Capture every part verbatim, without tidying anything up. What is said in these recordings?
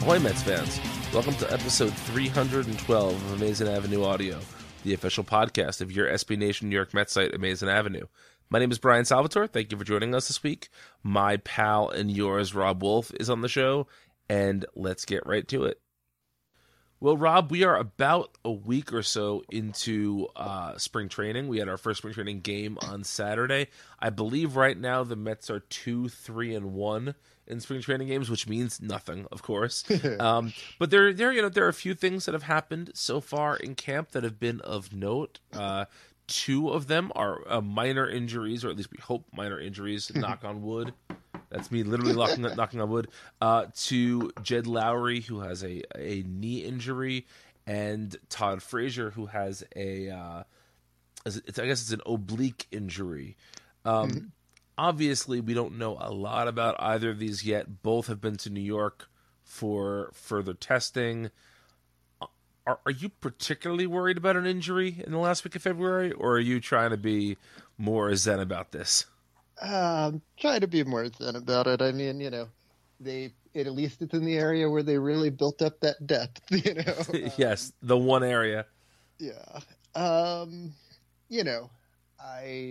Ahoy Mets fans, welcome to episode three hundred twelve of Amazing Avenue Audio, the official podcast of your S B Nation New York Mets site, Amazing Avenue. My name is Brian Salvatore. Thank you for joining us this week. My pal and yours, Rob Wolf, is on the show, and let's get right to it. Well, Rob, we are about a week or so into uh, spring training. We had our first spring training game on Saturday. I believe right now the Mets are two, three, and one in spring training games, which means nothing, of course. um, but there, there, you know, there are a few things that have happened so far in camp that have been of note. Uh, two of them are uh, minor injuries, or at least we hope minor injuries. Knock on wood. That's me literally knocking, knocking on wood. Uh, to Jed Lowry, who has a, a knee injury, and Todd Frazier, who has a, uh, it's, I guess it's an oblique injury. Um, mm-hmm. Obviously, we don't know a lot about either of these yet. Both have been to New York for further testing. Are, are you particularly worried about an injury in the last week of February, or are you trying to be more zen about this? Um, try to be more zen about it. I mean, you know, they it, at least it's in the area where they really built up that depth. You know, um, yes, the one area. Yeah. Um, you know, I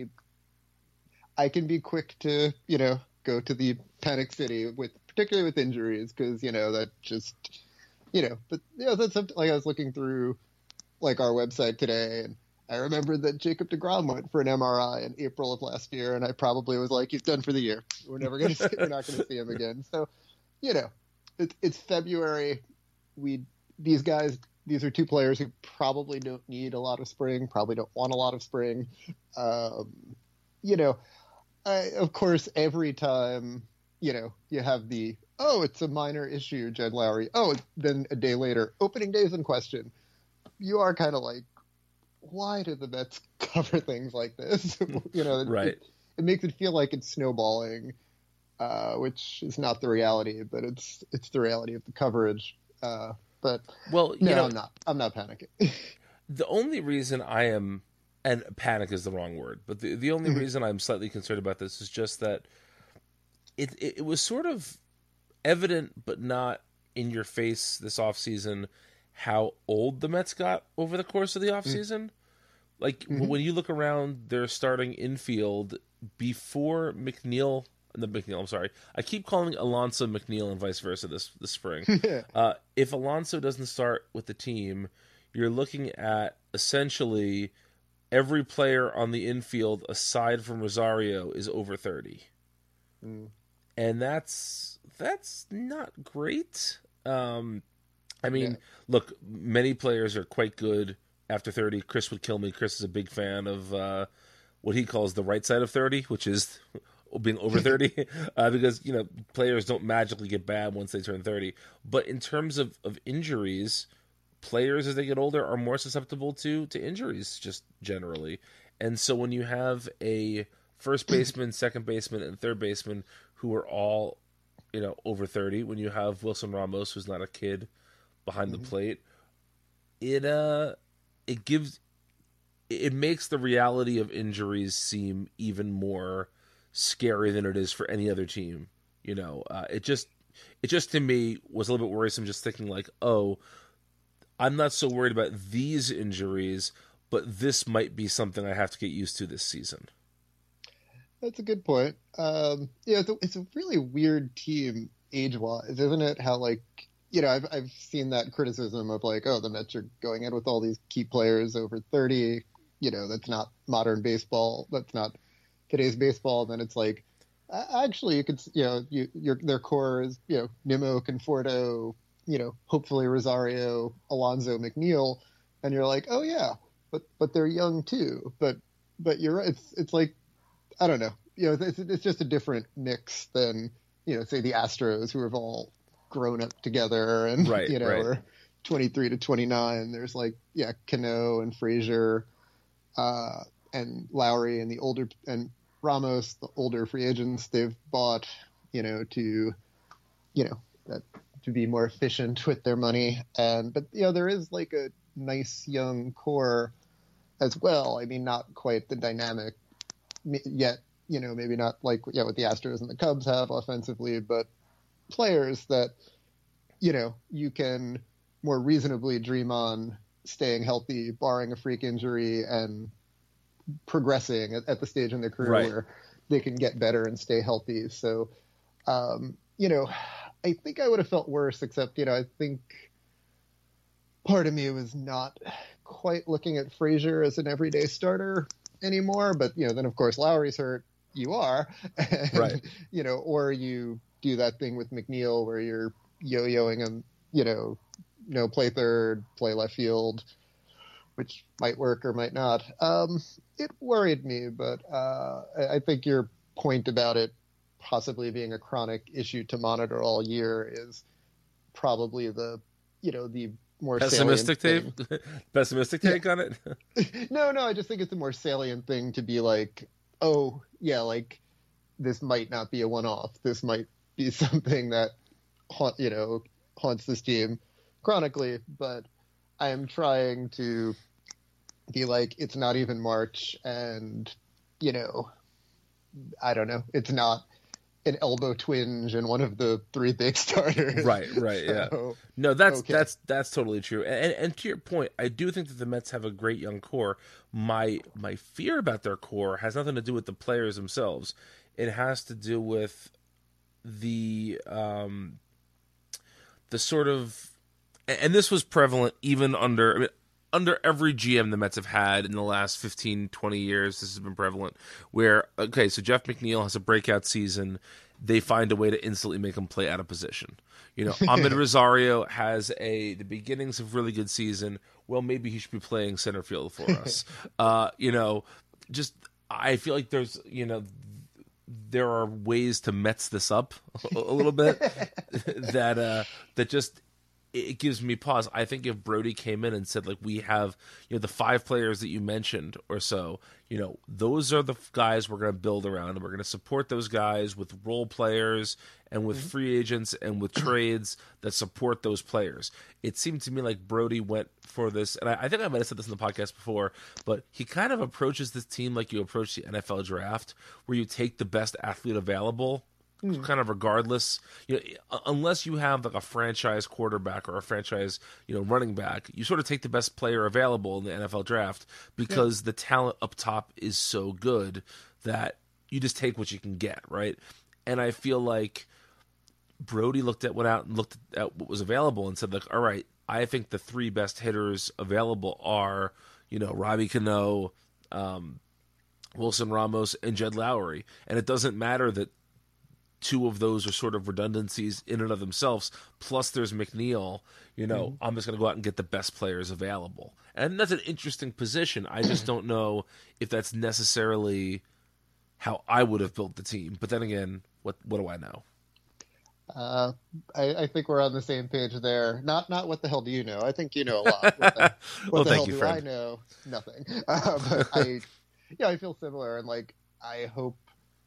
I can be quick to you know go to the panic city with particularly with injuries because you know that just you know, but you know that's like I was looking through like our website today and. I remember that Jacob deGrom went for an M R I in April of last year, and I probably was like, "He's done for the year. We're never going to, we're not going to see him again." So, you know, it's it's February. We these guys, these are two players who probably don't need a lot of spring, probably don't want a lot of spring. Um, you know, I, of course, every time you know you have the oh, it's a minor issue, Jed Lowry. Oh, then a day later, opening day is in question. You are kind of like. Why do the Mets cover things like this? you know, it, right. it, it makes it feel like it's snowballing, uh, which is not the reality, but it's it's the reality of the coverage. Uh, but well, you no, know, I'm not. I'm not panicking. The only reason I am, and panic is the wrong word, but the the only Mm-hmm. reason I'm slightly concerned about this is just that it it, it was sort of evident, but not in your face this offseason, how old the Mets got over the course of the offseason. Mm-hmm. Like, mm-hmm. when you look around their starting infield before McNeil, the McNeil, I'm sorry, I keep calling Alonso McNeil and vice versa this, this spring. uh, if Alonso doesn't start with the team, you're looking at essentially every player on the infield aside from Rosario is over thirty. Mm. And that's, that's not great. Um, I mean, yeah. Look, many players are quite good after thirty. Chris would kill me. Chris is a big fan of uh, what he calls the right side of thirty, which is being over thirty, uh, because, you know, players don't magically get bad once they turn thirty. But in terms of, of injuries, players as they get older are more susceptible to, to injuries just generally. And so when you have a first baseman, second baseman, and third baseman who are all, you know, over thirty, when you have Wilson Ramos, who's not a kid, behind mm-hmm. the plate, it uh it gives it makes the reality of injuries seem even more scary than it is for any other team. You know, uh, it just it just to me was a little bit worrisome, just thinking like, oh, I'm not so worried about these injuries, but this might be something I have to get used to this season. That's a good point. Um, yeah, it's a, it's a really weird team age-wise, isn't it? How like. You know, I've I've seen that criticism of like, oh, the Mets are going in with all these key players over thirty. You know, that's not modern baseball. That's not today's baseball. And then it's like, actually, you could, you know, you, your their core is, you know, Nimmo, Conforto, you know, hopefully Rosario, Alonso, McNeil, and you're like, oh yeah, but but they're young too. But but you're right. It's it's like, I don't know. You know, it's it's just a different mix than, you know, say the Astros, who have all grown up together and right, you know right. are twenty-three to twenty-nine. There's like yeah Cano and Frazier uh and Lowry and the older and Ramos, the older free agents they've bought, you know, to you know that to be more efficient with their money. And but you know there is like a nice young core as well. I mean, not quite the dynamic yet, you know, maybe not like yeah what the Astros and the Cubs have offensively, but players that you know, you can more reasonably dream on staying healthy, barring a freak injury, and progressing at, at the stage in their career Right. where they can get better and stay healthy. So, um, you know, I think I would have felt worse, except, you know, I think part of me was not quite looking at Frazier as an everyday starter anymore. But, you know, then of course Lowry's hurt. You are, and, Right. you know, or you do that thing with McNeil where you're yo-yoing him, you know, no, play third, play left field, which might work or might not. Um, it worried me, but uh, I, I think your point about it possibly being a chronic issue to monitor all year is probably the, you know, the more Pessimistic salient take? Pessimistic take Yeah. on it? thing. No, no, I just think it's a more salient thing to be like, oh, yeah, like this might not be a one-off. This might be something that, haunt, you know, haunts this team chronically, but I am trying to be like, it's not even March, and, you know, I don't know, it's not an elbow twinge in one of the three big starters. Right, right, yeah. So, No, that's okay. that's that's totally true. And and to your point, I do think that the Mets have a great young core. My my fear about their core has nothing to do with the players themselves. It has to do with the um the sort of, and this was prevalent even under I mean, under every G M the Mets have had in the last fifteen, twenty years. This has been prevalent where, okay, so Jeff McNeil has a breakout season. They find a way to instantly make him play out of position. You know, Ahmed Rosario has a the beginnings of really good season. Well, maybe he should be playing center field for us. uh, you know, just I feel like there's, you know, there are ways to Mets this up a, a little bit that uh, that just it gives me pause. I think if Brody came in and said, like, we have, you know, the five players that you mentioned or so, you know, those are the guys we're going to build around, and we're going to support those guys with role players and with mm-hmm. free agents and with trades that support those players. It seemed to me like Brody went for this, and I, I think I might have said this in the podcast before, but he kind of approaches this team like you approach the N F L draft, where you take the best athlete available, Mm. kind of regardless, you know, unless you have like a franchise quarterback or a franchise, you know, running back, you sort of take the best player available in the N F L draft because yeah. the talent up top is so good that you just take what you can get, right? And I feel like Brody looked at went out and looked at what was available and said, like, all right, I think the three best hitters available are, you know, Robbie Cano, um, Wilson Ramos, and Jed Lowry, and it doesn't matter that two of those are sort of redundancies in and of themselves. Plus there's McNeil, you know, mm-hmm. I'm just going to go out and get the best players available. And that's an interesting position. I just don't know if that's necessarily how I would have built the team. But then again, what what do I know? Uh, I, I think we're on the same page there. Not not what the hell do you know? I think you know a lot. What the, what well, the thank hell you, do friend. I know? Nothing. Uh, but I, yeah, I feel similar. And like, I hope,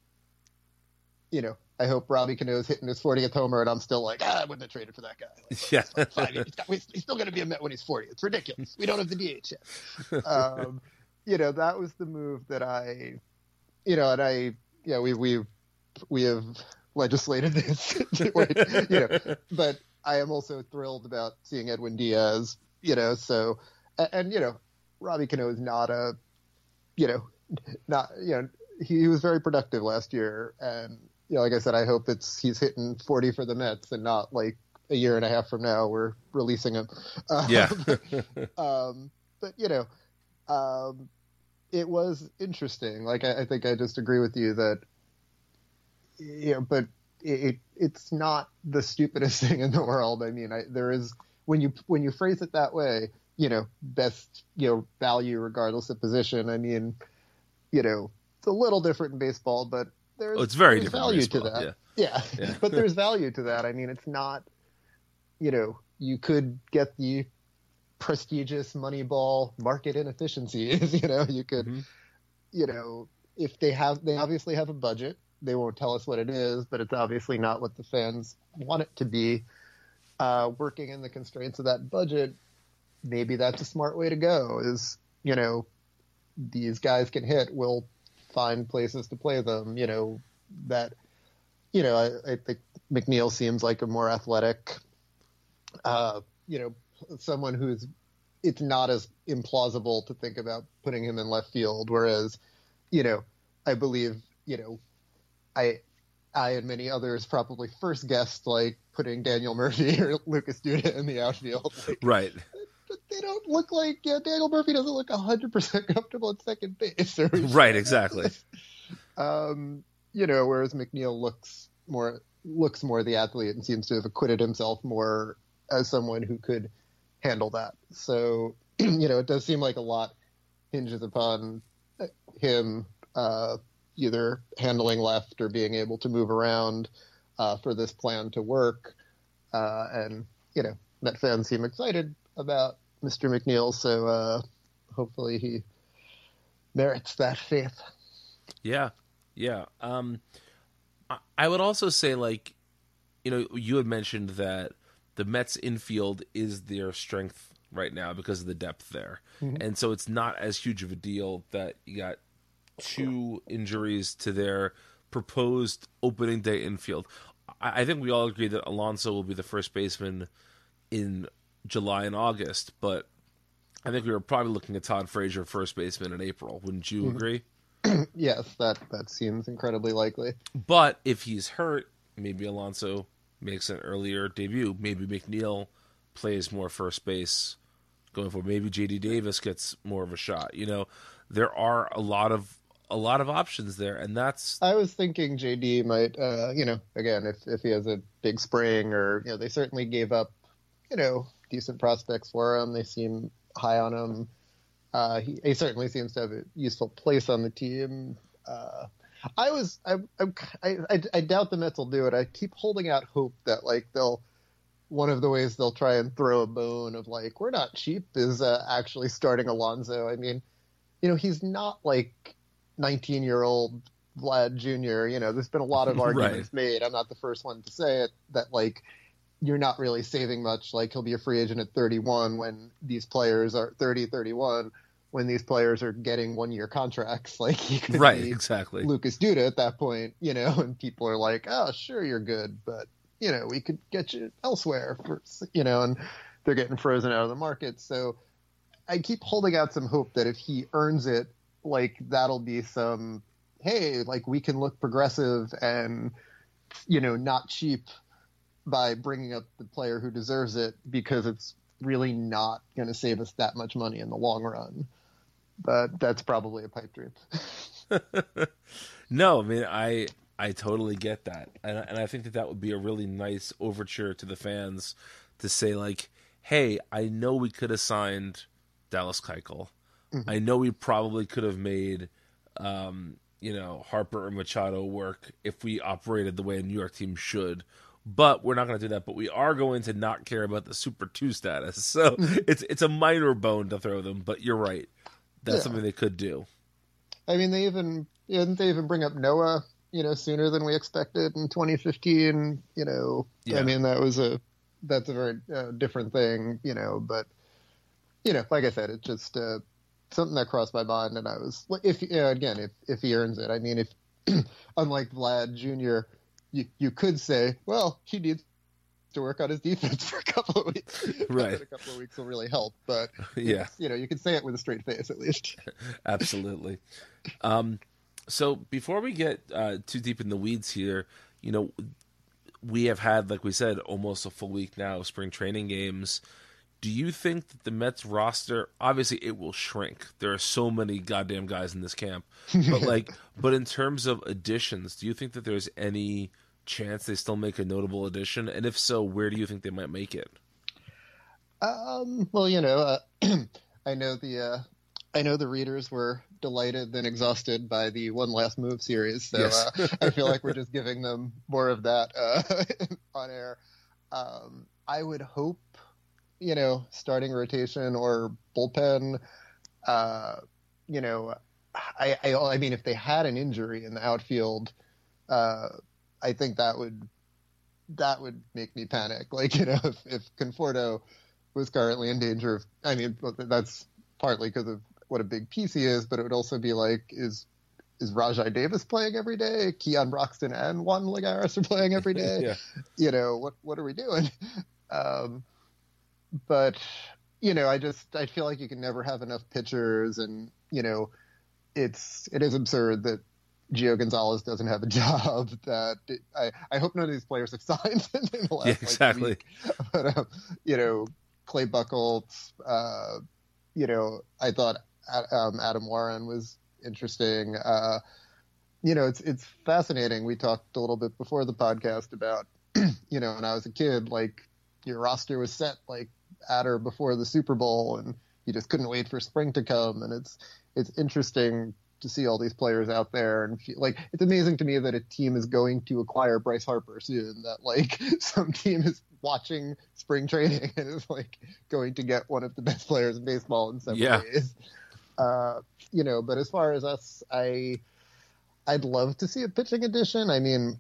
you know, I hope Robbie Cano's hitting his fortieth homer, and I'm still like, ah, I wouldn't have traded for that guy. Like, yeah, fine. He's, got, he's still going to be a Met when he's forty. It's ridiculous. We don't have the D H yet. Um, you know, that was the move that I, you know, and I, yeah, we we we have legislated this, you know, but I am also thrilled about seeing Edwin Diaz, you know, so, and, and you know, Robbie Cano is not a, you know, not, you know, he, he was very productive last year, and, you know, like I said, I hope it's he's hitting forty for the Mets and not like a year and a half from now we're releasing him. Um, yeah. um, but you know, um, it was interesting. Like I, I think I just agree with you that, you know, but it it's not the stupidest thing in the world. I mean, I, there is when you when you phrase it that way, you know, best you know value regardless of position. I mean, you know, it's a little different in baseball, but. There's, oh, it's very there's different value baseball. to that. Yeah. Yeah. yeah. But there's value to that. I mean, it's not, you know, you could get the prestigious Moneyball market inefficiencies, you know, you could, mm-hmm. you know, if they have, they obviously have a budget. They won't tell us what it is, but it's obviously not what the fans want it to be. Uh, working in the constraints of that budget, maybe that's a smart way to go is, you know, these guys can hit, we'll find places to play them, you know, that, you know, I, I think McNeil seems like a more athletic uh, you know, someone who's, it's not as implausible to think about putting him in left field. Whereas, you know, I believe, you know, I, I and many others probably first guessed like putting Daniel Murphy or Lucas Duda in the outfield. Like, right. They don't look like, yeah, Daniel Murphy doesn't look one hundred percent comfortable at second base. Or right, exactly. um, you know, whereas McNeil looks more looks more the athlete and seems to have acquitted himself more as someone who could handle that. So, you know, it does seem like a lot hinges upon him uh, either handling left or being able to move around uh, for this plan to work. Uh, and, you know, Met fans seem excited about Mister McNeil, so uh, hopefully he merits that faith. Yeah, yeah. Um, I would also say, like, you know, you had mentioned that the Mets infield is their strength right now because of the depth there. Mm-hmm. And so it's not as huge of a deal that you got two injuries to their proposed opening day infield. I think we all agree that Alonso will be the first baseman in July and August, but I think we were probably looking at Todd Frazier first baseman in April. Wouldn't you mm-hmm. agree? Yes, that, that seems incredibly likely. But if he's hurt, maybe Alonso makes an earlier debut. Maybe McNeil plays more first base going forward. Maybe J D Davis gets more of a shot. You know, there are a lot of a lot of options there, and that's. I was thinking J D might, uh, you know, again, if if he has a big spring, or you know, they certainly gave up, you know, decent prospects for him. They seem high on him. Uh, he, he certainly seems to have a useful place on the team. Uh, I was, I, I, I, I doubt the Mets will do it. I keep holding out hope that like they'll, one of the ways they'll try and throw a bone of like, we're not cheap is uh, actually starting Alonso. I mean, you know, he's not like nineteen year old Vlad Junior You know, there's been a lot of arguments right. made. I'm not the first one to say it, that like, you're not really saving much. Like he'll be a free agent at thirty-one when these players are thirty, thirty-one, when these players are getting one year contracts. Like he could right, be exactly. Lucas Duda at that point, you know, and people are like, oh, sure, you're good, but you know, we could get you elsewhere for, you know, and they're getting frozen out of the market. So I keep holding out some hope that if he earns it, like that'll be some, hey, like we can look progressive and, you know, not cheap by bringing up the player who deserves it, because it's really not going to save us that much money in the long run. But that's probably a pipe dream. No, I mean, I I totally get that. And, and I think that that would be a really nice overture to the fans to say, like, hey, I know we could have signed Dallas Keuchel. Mm-hmm. I know we probably could have made, um, you know, Harper or Machado work if we operated the way a New York team should. But we're not going to do that. But we are going to not care about the Super two status. So it's it's a minor bone to throw them. But you're right. That's yeah. something they could do. I mean, they even didn't they even bring up Noah, you know, sooner than we expected in twenty fifteen. You know, yeah. I mean, that was a that's a very uh, different thing. You know, but you know, like I said, it's just uh, something that crossed my mind, and I was if you know, again, if if he earns it, I mean, if unlike Vlad Junior You, you could say, well, he needs to work on his defense for a couple of weeks. Right. A couple of weeks will really help. But, yeah, you know, you can say it with a straight face at least. Absolutely. Um, so before we get uh, too deep in the weeds here, you know, we have had, like we said, almost a full week now of spring training games. Do you think that the Mets roster, obviously it will shrink. There are so many goddamn guys in this camp. But like, but in terms of additions, do you think that there's any chance they still make a notable addition? And if so, where do you think they might make it? Um, well, you know, uh, I know the, uh, I know the readers were delighted then exhausted by the One Last Move series. So yes. uh, I feel like we're just giving them more of that uh, on air. Um, I would hope, you know, starting rotation or bullpen, uh, you know, I, I, I mean, if they had an injury in the outfield, uh, I think that would, that would make me panic. Like, you know, if, if Conforto was currently in danger of, I mean, that's partly because of what a big piece he is, but it would also be like, is, is Rajai Davis playing every day? Keon Broxton and Juan Lagares are playing every day. Yeah. You know, what, what are we doing? Um, but you know, I just I feel like you can never have enough pitchers, and you know, it's it is absurd that Gio Gonzalez doesn't have a job. That it, I I hope none of these players have signed in the last Yeah, like exactly. week. But um, you know, Clay Buchholz, uh, you know, I thought um, Adam Warren was interesting. Uh, you know, it's it's fascinating. We talked a little bit before the podcast about, you know, when I was a kid, like your roster was set like at or before the Super Bowl, and you just couldn't wait for spring to come. And it's it's interesting to see all these players out there, and feel, like it's amazing to me that a team is going to acquire Bryce Harper soon. That like some team is watching spring training and is like going to get one of the best players in baseball in seven Yeah. days. Uh, you know, but as far as us, I I'd love to see a pitching addition. I mean,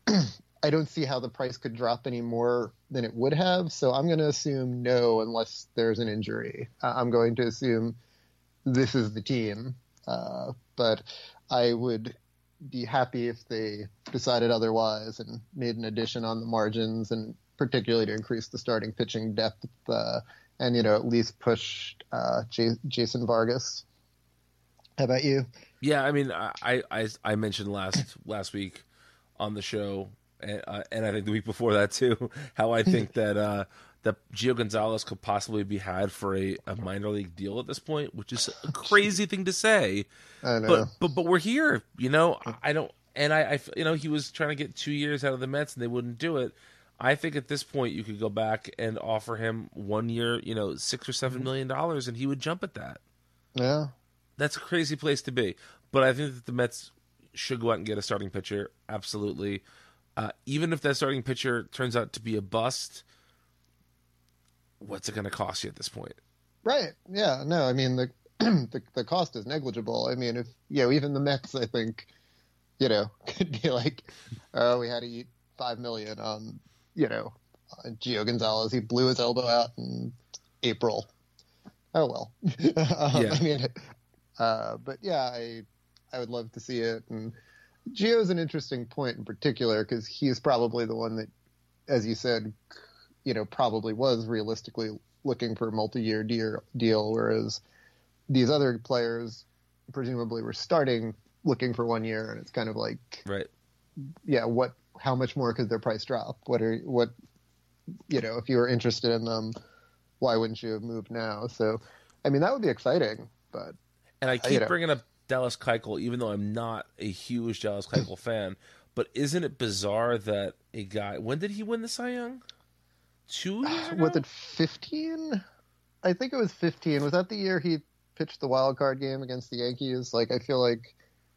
I don't see how the price could drop any more than it would have. So I'm going to assume no, unless there's an injury. Uh, I'm going to assume this is the team. Uh, but I would be happy if they decided otherwise and made an addition on the margins, and particularly to increase the starting pitching depth, uh, and, you know, at least push uh, J- Jason Vargas. How about you? Yeah, I mean, I I, I mentioned last last week on the show, and, uh, and I think the week before that too, how I think that uh, that Gio Gonzalez could possibly be had for a, a minor league deal at this point, which is a crazy thing to say. I know. But but but we're here, you know. I don't, and I, I you know he was trying to get two years out of the Mets, and they wouldn't do it. I think at this point you could go back and offer him one year, you know, six or seven million dollars, and he would jump at that. Yeah. That's a crazy place to be. But I think that the Mets should go out and get a starting pitcher. Absolutely. Uh, even if that starting pitcher turns out to be a bust, what's it going to cost you at this point? Right. Yeah. No, I mean, the, the the cost is negligible. I mean, if, you know, even the Mets, I think, you know, could be like, oh, we had to eat five million on, you know, on Gio Gonzalez. He blew his elbow out in April. Oh, well. um, Yeah. I mean, uh, but yeah, I I would love to see it. And Gio's an interesting point in particular because he's probably the one that, as you said, you know, probably was realistically looking for a multi-year deal, deal, whereas these other players presumably were starting looking for one year, and it's kind of like, Right. yeah, what, how much more could their price drop? What are, what, you know, if you were interested in them, why wouldn't you have moved now? So, I mean, that would be exciting, but. And I uh, keep you know. bringing up Dallas Keuchel, even though I'm not a huge Dallas Keuchel fan. But isn't it bizarre that a guy, when did he win the Cy Young? Two years ago? Was it fifteen? I think it was fifteen. Was that the year he pitched the wild card game against the Yankees? Like, I feel like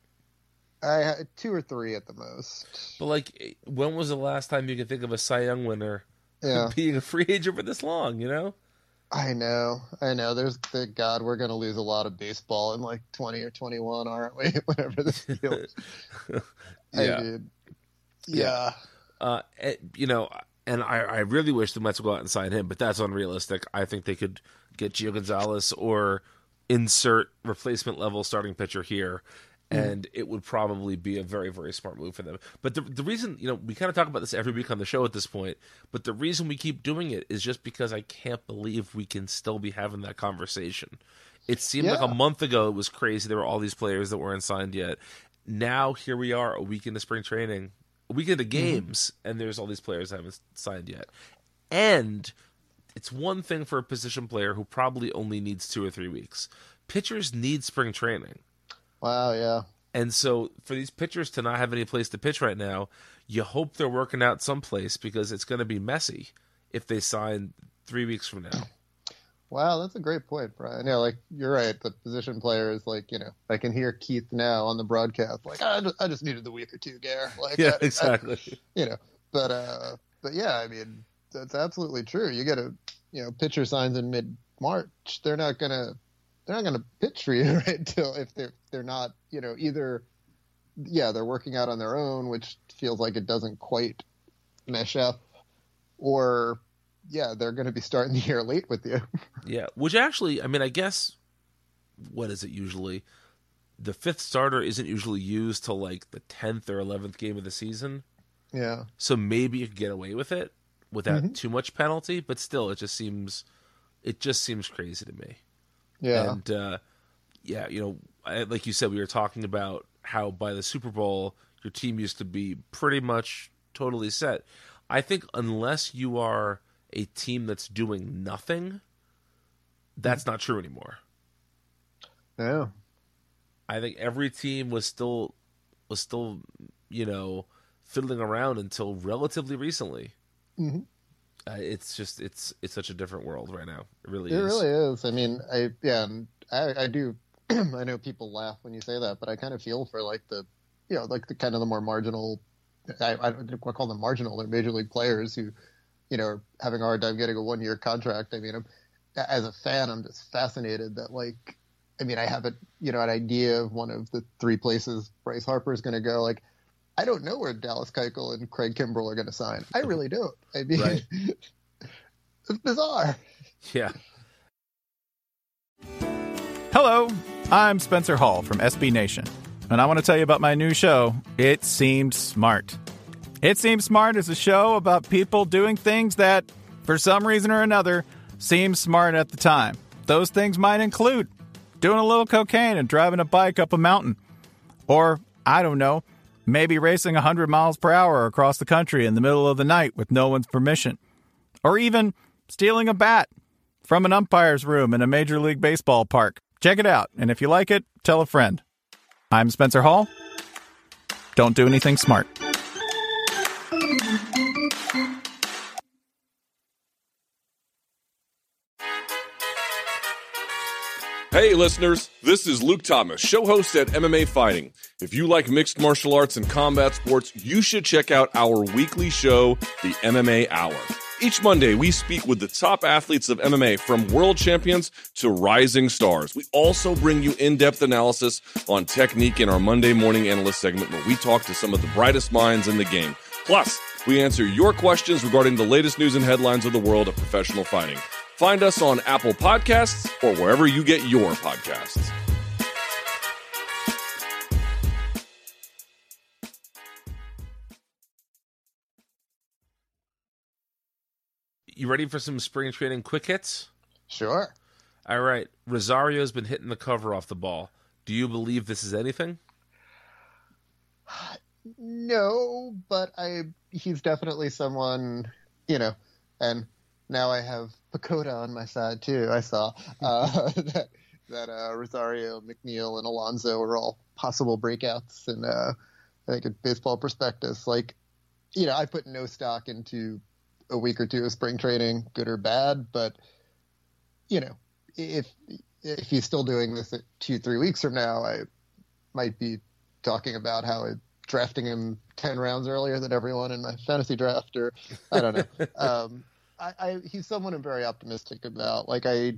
I had two or three at the most. But like, when was the last time you can think of a Cy Young winner Yeah, being a free agent for this long? You know? I know, I know. There's the God, we're going to lose a lot of baseball in like twenty or twenty-one, aren't we? Whatever this deal is. Yeah. I did. Yeah. Uh, eh, you know, and I, I really wish the Mets would go out and sign him, but that's unrealistic. I think they could get Gio Gonzalez or insert replacement level starting pitcher here, and it would probably be a very, very smart move for them. But the the reason, you know, we kind of talk about this every week on the show at this point, but the reason we keep doing it is just because I can't believe we can still be having that conversation. It seemed like Yeah. a month ago it was crazy. There were all these players that weren't signed yet. Now here we are, a week into spring training, a week into games, and there's all these players that haven't signed yet. And it's one thing for a position player who probably only needs two or three weeks. Pitchers need spring training. Wow, yeah. And so for these pitchers to not have any place to pitch right now, you hope they're working out someplace because it's going to be messy if they sign three weeks from now. Wow, that's a great point, Brian. Yeah, like, you're right. The position players, like, you know, I can hear Keith now on the broadcast, like, I just, I just needed the week or two, Gare. Like, Yeah, I- I- exactly. you know, but, uh, but yeah, I mean, that's absolutely true. You get a, you know, pitcher signs in mid-March. They're not going to, they're not going to pitch for you, right? Till if they're, they're not, you know, either, yeah, they're working out on their own, which feels like it doesn't quite mesh up, or, yeah, they're going to be starting the year late with you. Yeah, which actually, I mean, I guess, what is it usually? The fifth starter isn't usually used till like the tenth or eleventh game of the season. Yeah. So maybe you could get away with it without Mhm. too much penalty, but still, it just seems It just seems crazy to me. Yeah. And, uh, yeah, you know, I, like you said, we were talking about how by the Super Bowl, your team used to be pretty much totally set. I think unless you are a team that's doing nothing, that's not true anymore. Yeah. I think every team was still was still, you know, fiddling around until relatively recently. Mm-hmm. Uh, it's just it's it's such a different world right now. It really It is. really is. I mean, I yeah, and I, I do. I know people laugh when you say that, but I kind of feel for like the, you know, like the kind of the more marginal. I, I don't want to call them marginal. They're major league players who, you know, are having a hard time getting a one year contract. I mean, I'm, as a fan, I'm just fascinated that like, I mean, I have a you know an idea of one of the three places Bryce Harper is going to go. Like, I don't know where Dallas Keuchel and Craig Kimbrell are going to sign. I really don't. I mean, Right. It's bizarre. Yeah. Hello, I'm Spencer Hall from S B Nation, and I want to tell you about my new show, It Seemed Smart. It Seemed Smart is a show about people doing things that, for some reason or another, seem smart at the time. Those things might include doing a little cocaine and driving a bike up a mountain. Or, I don't know, maybe racing one hundred miles per hour across the country in the middle of the night with no one's permission. Or even stealing a bat from an umpire's room in a Major League Baseball park. Check it out, and if you like it, tell a friend. I'm Spencer Hall. Don't do anything smart. Hey listeners, this is Luke Thomas, show host at M M A Fighting. If you like mixed martial arts and combat sports, you should check out our weekly show, the M M A Hour. Each Monday, we speak with the top athletes of M M A, from world champions to rising stars. We also bring you in-depth analysis on technique in our Monday morning analyst segment, where we talk to some of the brightest minds in the game. Plus, we answer your questions regarding the latest news and headlines of the world of professional fighting. Find us on Apple Podcasts or wherever you get your podcasts. You ready for some spring training quick hits? Sure. All right. Rosario's been hitting the cover off the ball. Do you believe this is anything? No, but I he's definitely someone, you know, and now I have Pacoda on my side too. I saw uh, that that uh, Rosario, McNeil, and Alonso are all possible breakouts, and uh, I think at Baseball Prospectus, like, you know, I put no stock into a week or two of spring training, good or bad, but you know, if if he's still doing this at two, three weeks from now, I might be talking about how it, drafting him ten rounds earlier than everyone in my fantasy draft, or I don't know. um, I, I he's someone I'm very optimistic about. Like I,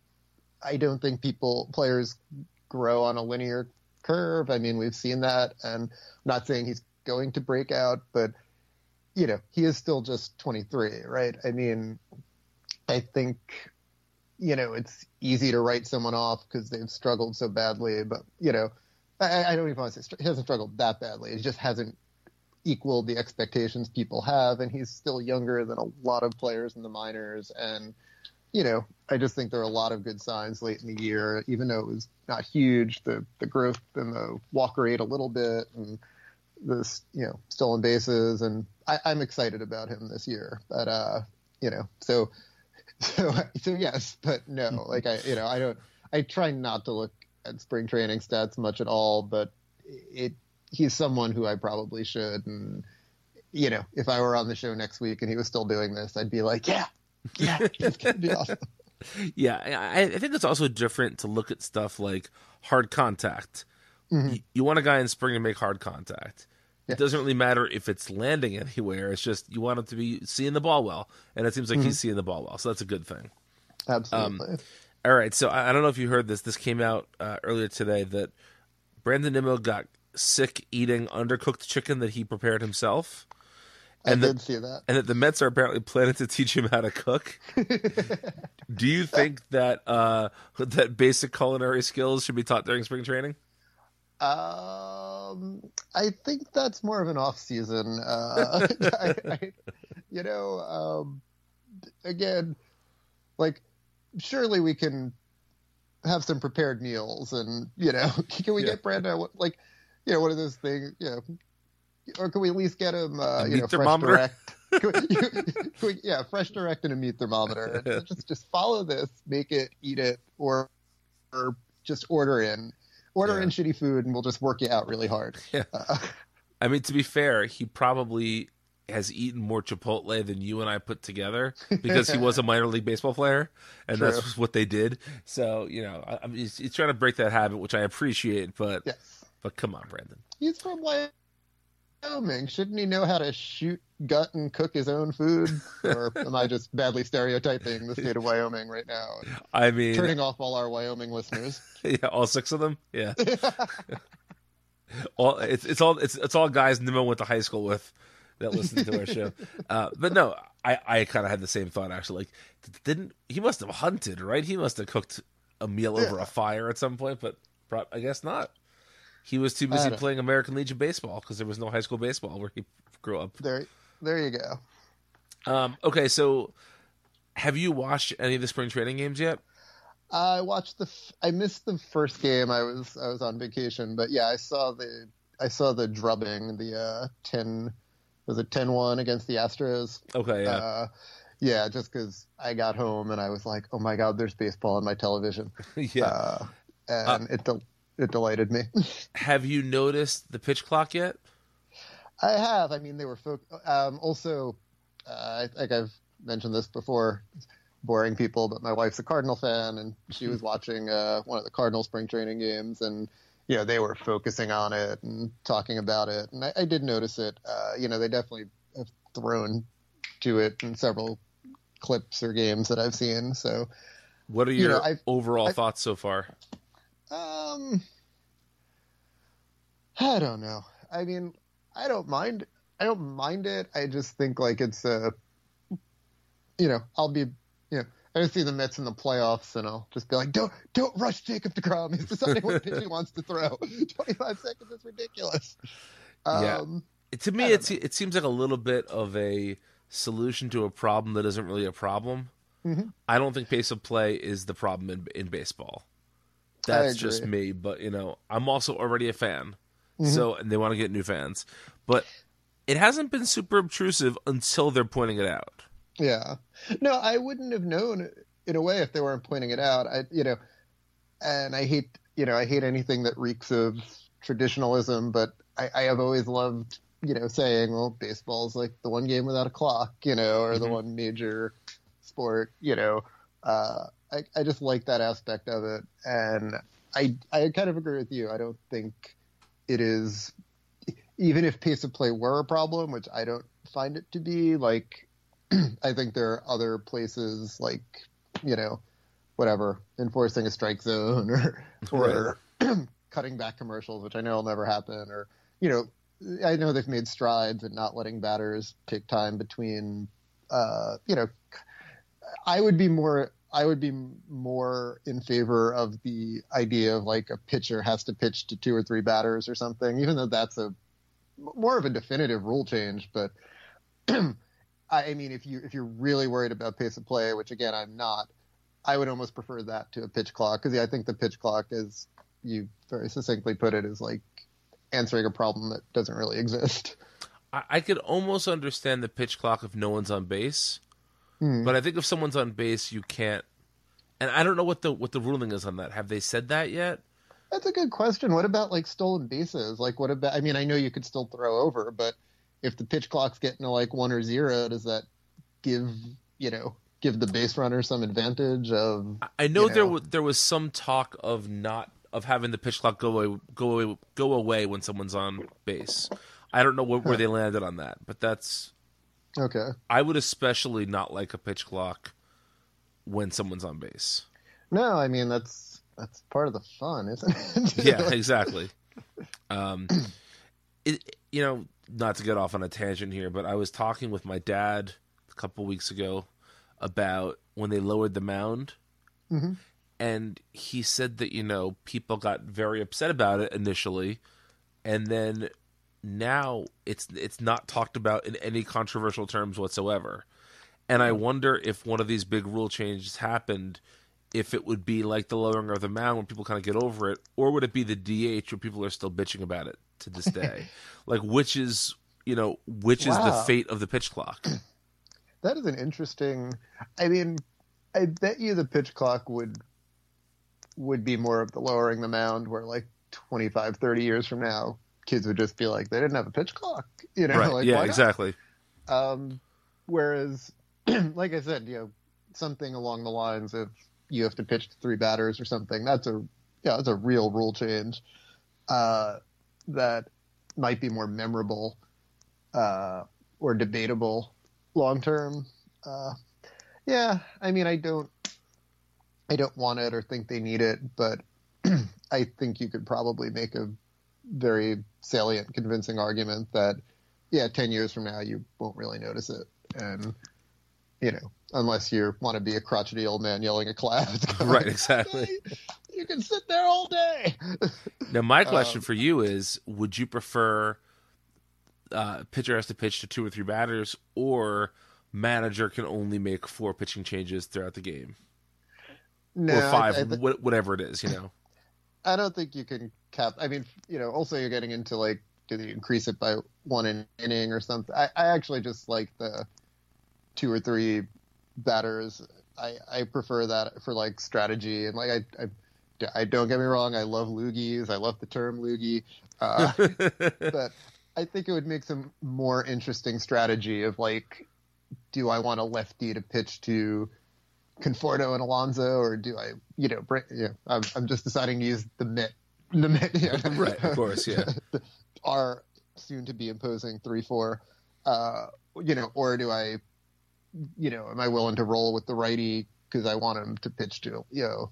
I don't think people players grow on a linear curve. I mean, we've seen that, and I'm not saying he's going to break out, but you know, he is still just twenty-three, right? I mean, I think, you know, it's easy to write someone off because they've struggled so badly, but, you know, I, I don't even want to say he hasn't struggled that badly. He just hasn't equaled the expectations people have, and he's still younger than a lot of players in the minors. And, you know, I just think there are a lot of good signs late in the year, even though it was not huge, the, the growth and the walk rate a little bit, and this, you know, stolen bases, and I, I'm excited about him this year. But uh, you know, so so so yes, but no, like I, you know, I don't. I try not to look at spring training stats much at all, but it he's someone who I probably should. And you know, if I were on the show next week and he was still doing this, I'd be like, yeah, yeah, it's gonna be awesome. Yeah, I, I think it's also different to look at stuff like hard contact. Mm-hmm. You, you want a guy in spring to make hard contact. Yeah. It doesn't really matter if it's landing anywhere. It's just you want him to be seeing the ball well, and it seems like Mm-hmm. he's seeing the ball well, so that's a good thing. Absolutely. Um, all right, so I, I don't know if you heard this. This came out uh, earlier today that Brandon Nimmo got sick eating undercooked chicken that he prepared himself. And I the- did see that. And that the Mets are apparently planning to teach him how to cook. Do you think that uh, that basic culinary skills should be taught during spring training? Um, I think that's more of an off season. Uh, I, I, you know, um, again, like surely we can have some prepared meals, and you know, can we Yeah. get Brando like, you know, one of those things, you know, or can we at least get him, uh, A you meat know, thermometer? fresh direct? Can we, can we, yeah, fresh direct and a meat thermometer. And just just follow this, make it, eat it, or or just order in, order Yeah. in shitty food, and we'll just work you out really hard. Yeah. Uh, I mean, to be fair, he probably has eaten more Chipotle than you and I put together because he was a minor league baseball player, and True. that's what they did. So, you know, I, I mean, he's, he's trying to break that habit, which I appreciate, but yes, but come on, Brandon. he's from Wyoming. Shouldn't he know how to shoot, gut, and cook his own food? Or am I just badly stereotyping the state of Wyoming right now? And I mean, turning off all our Wyoming listeners. yeah, all six of them, yeah. all it's it's all it's it's all guys Nemo went to high school with that listen to our show. Uh, but no, I I kind of had the same thought actually. Like, didn't he must have hunted, right? He must have cooked a meal over Yeah. a fire at some point, but pro- I guess not. He was too I busy don't- playing American Legion baseball because there was no high school baseball where he grew up. There, there you go. Um, okay, so have you watched any of the spring training games yet? I watched the. f- I missed the first game. I was I was on vacation, but yeah, I saw the I saw the drubbing. The uh, ten was it ten one against the Astros. Okay, yeah. Uh, yeah, just because I got home and I was like, oh my god, there's baseball on my television. yeah. Uh, and it del- it delighted me. Have you noticed the pitch clock yet? I have. I mean, they were fo- um, also. Uh, I think I've mentioned this before. Boring people, but my wife's a Cardinal fan, and she was watching uh, one of the Cardinal spring training games, and you know they were focusing on it and talking about it, and I, I did notice it. Uh, you know, they definitely have thrown to it in several clips or games that I've seen. So, What are You your know, I've- overall I've- thoughts so far? um, I don't know. I mean, I don't mind. I don't mind it. I just think like it's a, you know, I'll be, you know, I see the Mets in the playoffs, and I'll just be like, don't, don't rush Jacob deGrom. He's deciding what pitch he wants to throw. twenty-five seconds is ridiculous. Yeah. Um, To me, I don't it's it seems like a little bit of a solution to a problem that isn't really a problem. Mhm. I don't think pace of play is the problem in in baseball. I That's just agree. me, but you know, I'm also already a fan. Mhm. So, and they want to get new fans, but it hasn't been super obtrusive until they're pointing it out. Yeah. No, I wouldn't have known in a way if they weren't pointing it out. I, you know, and I hate, you know, I hate anything that reeks of traditionalism, but I, I have always loved, you know, saying, well, baseball's like the one game without a clock, you know, or the Mhm. one major sport, you know. Uh, I, I just like that aspect of it. And I, I kind of agree with you. I don't think it is, even if pace of play were a problem, which I don't find it to be, like, I think there are other places like, you know, whatever, enforcing a strike zone or or cutting back commercials, which I know will never happen, or, you know, I know they've made strides in not letting batters take time between, uh, you know, I would be more I would be more in favor of the idea of like a pitcher has to pitch to two or three batters or something, even though that's a more of a definitive rule change. But I mean, if you if you're really worried about pace of play, which again I'm not, I would almost prefer that to a pitch clock, because yeah, I think the pitch clock, as you very succinctly put it, is like answering a problem that doesn't really exist. I, I could almost understand the pitch clock if no one's on base, Hmm. but I think if someone's on base, you can't. And I don't know what the what the ruling is on that. Have they said that yet? That's a good question. What about like stolen bases? Like, what about? I mean, I know you could still throw over, but if the pitch clock's getting to like one or zero, does that give you know give the base runner some advantage of? I- I know, you there know. was there was some talk of not of having the pitch clock go away go away, go away when someone's on base. I don't know where, where they landed on that, but that's Okay. I would especially not like a pitch clock when someone's on base. No, I mean that's that's part of the fun, isn't it? Yeah, exactly. Um, it, you know, not to get off on a tangent here, but I was talking with my dad a couple weeks ago about when they lowered the mound, hmm and he said that, you know, people got very upset about it initially, and then now it's it's not talked about in any controversial terms whatsoever. And I wonder if one of these big rule changes happened, if it would be like the lowering of the mound when people kind of get over it, or would it be the D H where people are still bitching about it to this day? Like, which is, you know, which wow. is the fate of the pitch clock? That is an interesting. I mean, I bet you the pitch clock would would be more of the lowering the mound, where like twenty-five, thirty years from now, kids would just be like, they didn't have a pitch clock, you know? Right. Like, yeah, exactly. Um, whereas, like I said, you know, something along the lines of you have to pitch to three batters or something. That's a yeah, that's a real rule change uh, that might be more memorable uh, or debatable long term. Uh, yeah, I mean, I don't, I don't want it or think they need it, but I think you could probably make a very salient, convincing argument that yeah, ten years from now you won't really notice it, and you know, unless you want to be a crotchety old man yelling at clouds. Going, right, exactly. Hey, you can sit there all day. Now, my question um, for you is, would you prefer uh, pitcher has to pitch to two or three batters, or manager can only make four pitching changes throughout the game? No, or five, I, I th- wh- whatever it is, you know? I don't think you can cap. I mean, you know, also you're getting into like, do they increase it by one inning or something? I, I actually just like the two or three batters. I, I prefer that for like strategy, and like I, I, I don't get me wrong, I love loogies. I love the term loogie, uh, but I think it would make some more interesting strategy of like, do I want a lefty to pitch to Conforto and Alonso, or do I, you know, bring, you know I'm, I'm just deciding to use the mitt, the mitt, you know, right? Of course, yeah. Our soon to be imposing three four, uh, you know, or do I, you know, am I willing to roll with the righty because I want him to pitch to, you know,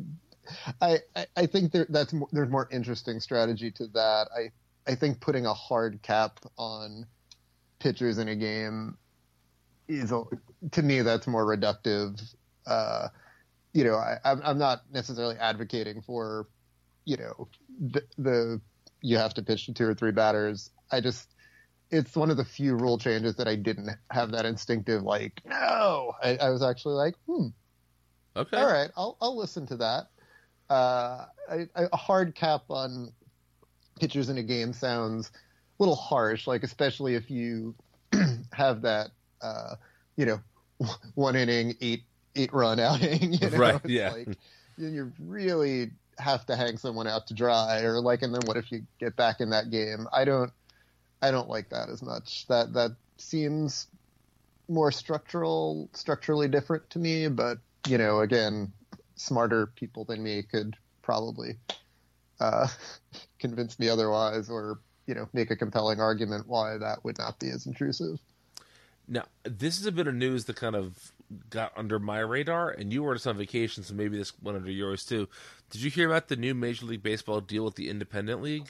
I, I, I think there, that's more, there's more interesting strategy to that. I, I think putting a hard cap on pitchers in a game is, a, to me, that's more reductive. Uh, you know, I, I'm, I'm not necessarily advocating for, you know, the, the you have to pitch to two or three batters. I just, it's one of the few rule changes that I didn't have that instinctive, like, no. I, I was actually like, hmm. Okay. All right, I'll I'll listen to that. Uh, I, I, a hard cap on pitchers in a game sounds a little harsh, like especially if you have that, uh, you know, one inning, eight eight run outing. You know? Right. It's yeah. Like, you really have to hang someone out to dry, or like, and then what if you get back in that game? I don't. I don't like that as much. That that seems more structural, structurally different to me. But you know, again, smarter people than me could probably uh, convince me otherwise, or you know, make a compelling argument why that would not be as intrusive. Now, this is a bit of news that kind of got under my radar, and you were on vacation, so maybe this went under yours too. Did you hear about the new Major League Baseball deal with the Independent League?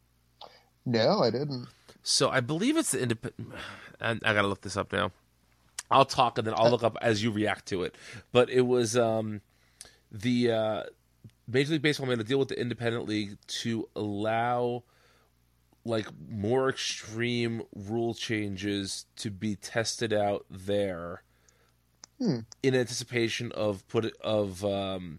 No, I didn't. So I believe it's the independent. I, I gotta look this up now. I'll talk and then I'll look up as you react to it. But it was um, the uh, Major League Baseball made a deal with the Independent League to allow like more extreme rule changes to be tested out there hmm. in anticipation of put it, of um,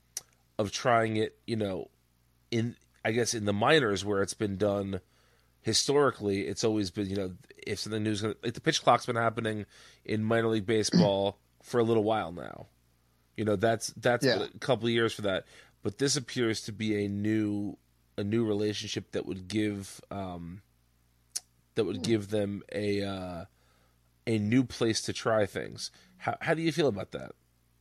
of trying it. You know, in I guess in the minors where it's been done. Historically, it's always been, you know, if something new is going to, like the pitch clock's been happening in minor league baseball for a little while now. You know, that's that's yeah. a couple of years for that. But this appears to be a new a new relationship that would give um, that would give them a uh, a new place to try things. How how do you feel about that?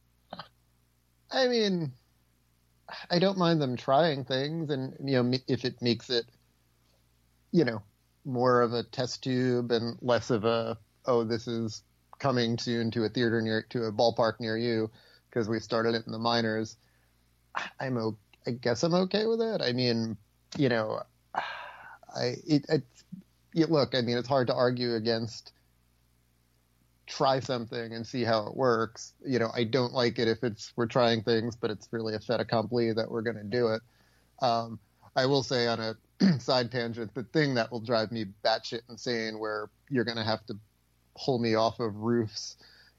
I mean, I don't mind them trying things, and you know, if it makes it, you know, more of a test tube and less of a, oh, this is coming soon to a theater near, to a ballpark near you because we started it in the minors. I'm, o- I guess I'm okay with it. I mean, you know, I, it, it, it, look, I mean, it's hard to argue against try something and see how it works. You know, I don't like it if it's, we're trying things, but it's really a fait accompli that we're going to do it. Um, I will say on a side tangent, the thing that will drive me batshit insane where you're going to have to pull me off of roofs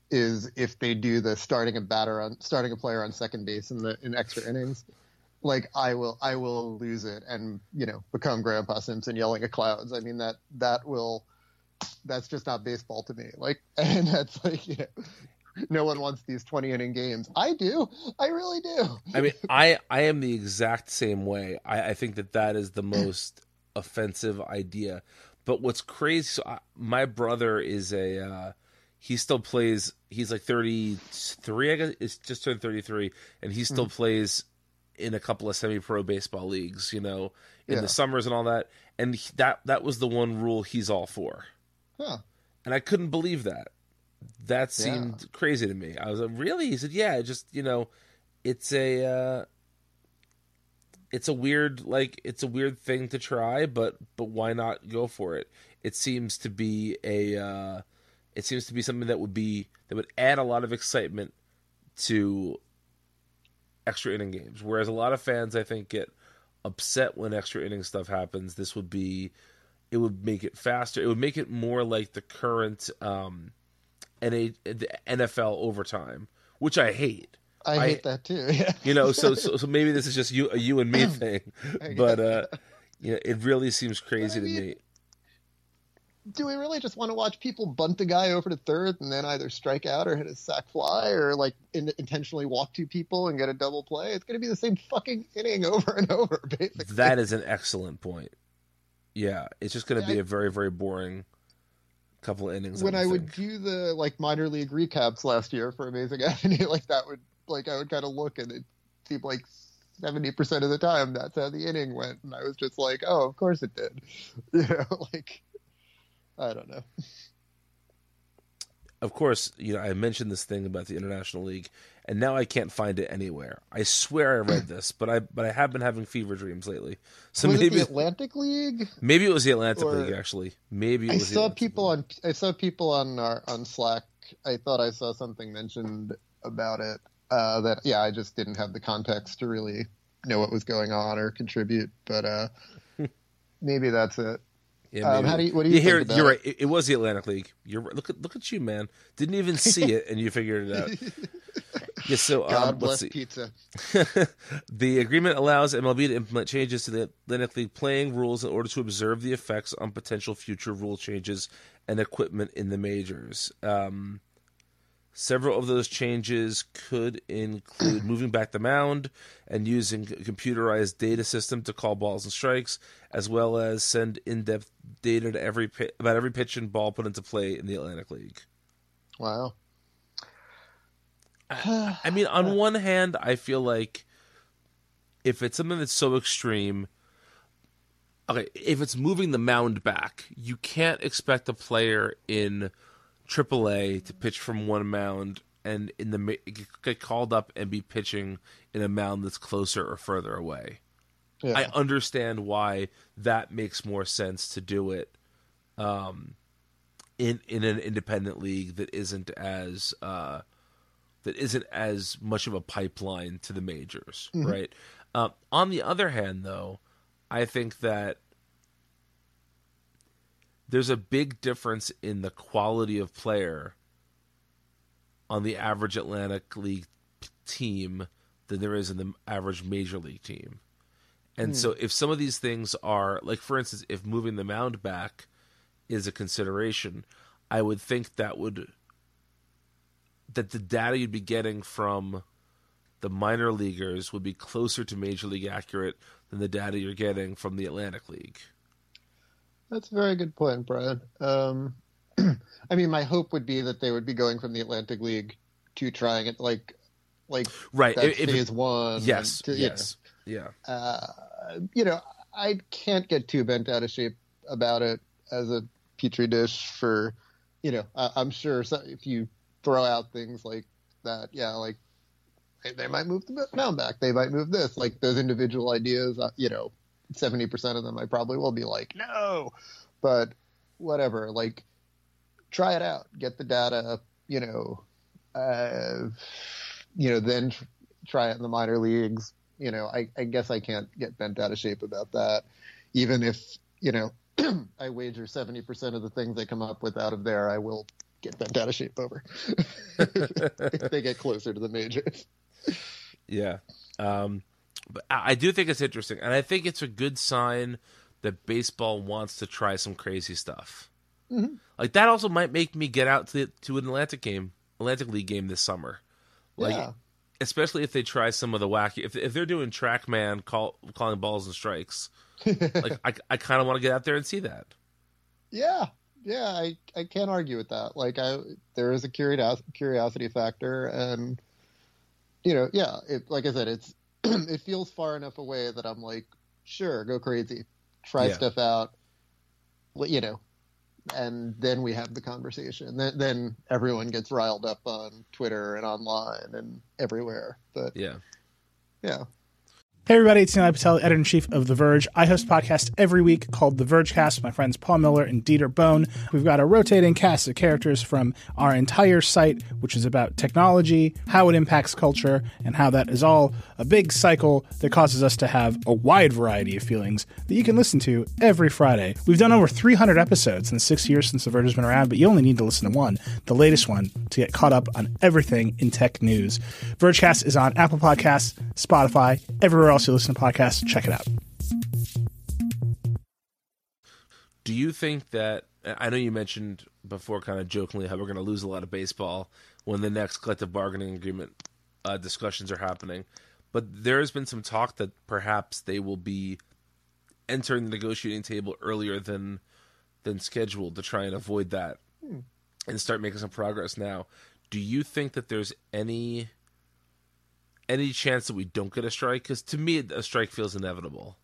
is if they do the starting a batter on starting a player on second base in the in extra innings. Like I will, I will lose it and, you know, become Grandpa Simpson yelling at clouds. I mean, that, that will, that's just not baseball to me. Like, and that's like, you know, no one wants these twenty inning games. I do. I really do. I mean, I, I am the exact same way. I, I think that that is the most offensive idea. But what's crazy, so I, my brother is a, uh, he still plays, he's like thirty-three, I guess, it's just turned thirty-three, and he still mm-hmm. plays in a couple of semi-pro baseball leagues, you know, in yeah. the summers and all that. And he, that that was the one rule he's all for. Huh. And I couldn't believe that. That seemed yeah. crazy to me. I was like, really? He said, yeah, just, you know, it's a, uh, it's a weird, like, it's a weird thing to try, but, but why not go for it? It seems to be a, uh, it seems to be something that would be, that would add a lot of excitement to extra inning games, whereas a lot of fans, I think, get upset when extra inning stuff happens. This would be, it would make it faster. It would make it more like the current um, N A, the N F L overtime, which I hate. I, I hate that too. Yeah. You know, so, so so maybe this is just you a you and me thing, but uh, you know, it really seems crazy I mean, to me. Do we really just want to watch people bunt the guy over to third and then either strike out or hit a sac fly or like in, intentionally walk two people and get a double play? It's going to be the same fucking inning over and over, basically. That is an excellent point. Yeah, it's just going to yeah, be I, a very, very boring couple of innings. When I, I would do the like minor league recaps last year for Amazing Avenue, like that would like I would kind of look and it seemed like seventy percent of the time that's how the inning went, and I was just like, oh, of course it did. You know, like. I don't know. Of course, you know, I mentioned this thing about the International League, and now I can't find it anywhere. I swear I read this, but I but I have been having fever dreams lately. So was maybe it the Atlantic League? Maybe it was the Atlantic or, League. Actually, maybe it was I saw the people League. on. I saw people on our, on Slack. I thought I saw something mentioned about it. Uh, that yeah, I just didn't have the context to really know what was going on or contribute. But uh, maybe that's it. Yeah, um, how do you, what do you, you hear? Think about you're it? right. It, it was the Atlantic League. You're look at look at you, man. Didn't even see it, and you figured it out. Yeah. So um, God let's bless see. pizza. The agreement allows M L B to implement changes to the Atlantic League playing rules in order to observe the effects on potential future rule changes and equipment in the majors. Um, Several of those changes could include moving back the mound and using a computerized data system to call balls and strikes, as well as send in-depth data to every about every pitch and ball put into play in the Atlantic League. Wow. I mean, on one hand, I feel like if it's something that's so extreme, okay, if it's moving the mound back, you can't expect a player in Triple A to pitch from one mound and in the get called up and be pitching in a mound that's closer or further away. Yeah. I understand why that makes more sense to do it um, in in an independent league that isn't as uh, that isn't as much of a pipeline to the majors, mm-hmm. right? Uh, on the other hand, though, I think that there's a big difference in the quality of player on the average Atlantic League team than there is in the average Major League team. And hmm. so if some of these things are, like for instance, if moving the mound back is a consideration, I would think that would, that the data you'd be getting from the minor leaguers would be closer to Major League accurate than the data you're getting from the Atlantic League. That's a very good point, Brian. Um, I mean, my hope would be that they would be going from the Atlantic League to trying it like, like right. that if, phase if, one. Yes, to, yes, you know. yeah. Uh, you know, I can't get too bent out of shape about it as a petri dish for, you know, I, I'm sure so if you throw out things like that, yeah, like they, they might move the mound back, they might move this, like those individual ideas, uh, you know, seventy percent of them I probably will be like, no, but whatever, like try it out, get the data, you know, uh, you know, then tr- try it in the minor leagues. You know, I, I guess I can't get bent out of shape about that, even if, you know, I wager seventy percent of the things they come up with out of there, I will get bent out of shape over if they get closer to the majors. Yeah. Um, but I I do think it's interesting, and I think it's a good sign that baseball wants to try some crazy stuff. Mm-hmm. Like that also might make me get out to to an Atlantic game, Atlantic League game this summer. Like, yeah. especially if they try some of the wacky, if if they're doing TrackMan call, calling balls and strikes, like I I kind of want to get out there and see that. Yeah, yeah, I I can't argue with that. Like I, there is a curiosity curiosity factor, and you know, yeah, it, like I said, it's it feels far enough away that I'm like, sure, go crazy, try Yeah. stuff out, you know. And then we have the conversation. Then, then everyone gets riled up on Twitter and online and everywhere. But Yeah. yeah, Hey everybody, it's Neil Patel, editor-in-chief of The Verge. I host a podcast every week called The Vergecast with my friends Paul Miller and Dieter Bone. We've got a rotating cast of characters from our entire site, which is about technology, how it impacts culture, and how that is all a big cycle that causes us to have a wide variety of feelings that you can listen to every Friday. We've done over three hundred episodes in the six years since The Verge has been around, but you only need to listen to one, the latest one, to get caught up on everything in tech news. Vergecast is on Apple Podcasts, Spotify, everywhere else you listen to podcasts. Check it out. Do you think that, I know you mentioned before kind of jokingly how we're going to lose a lot of baseball when the next collective bargaining agreement uh, discussions are happening, but there has been some talk that perhaps they will be entering the negotiating table earlier than than scheduled to try and avoid that Hmm. and start making some progress now. Do you think that there's any any chance that we don't get a strike? Because to me, a strike feels inevitable.